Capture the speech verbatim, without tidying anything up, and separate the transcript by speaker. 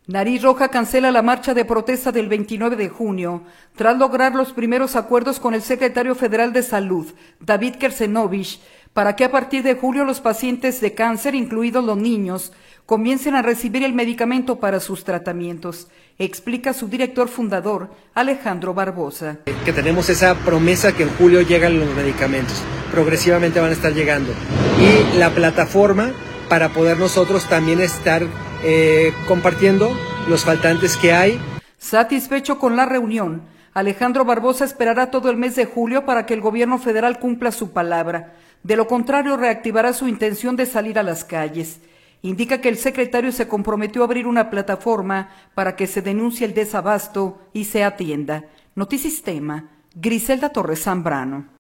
Speaker 1: Nariz Roja cancela la marcha de protesta del veintinueve de junio, tras lograr los primeros acuerdos con el secretario federal de Salud, David Kersenovich, para que a partir de julio los pacientes de cáncer, incluidos los niños, comiencen a recibir el medicamento para sus tratamientos, explica su director fundador, Alejandro Barbosa.
Speaker 2: Que tenemos esa promesa que en julio llegan los medicamentos, progresivamente van a estar llegando. Y la plataforma para poder nosotros también estar eh, compartiendo los faltantes que hay.
Speaker 1: Satisfecho con la reunión, Alejandro Barbosa esperará todo el mes de julio para que el gobierno federal cumpla su palabra. De lo contrario, reactivará su intención de salir a las calles. Indica que el secretario se comprometió a abrir una plataforma para que se denuncie el desabasto y se atienda. Notisistema, Griselda Torres Zambrano.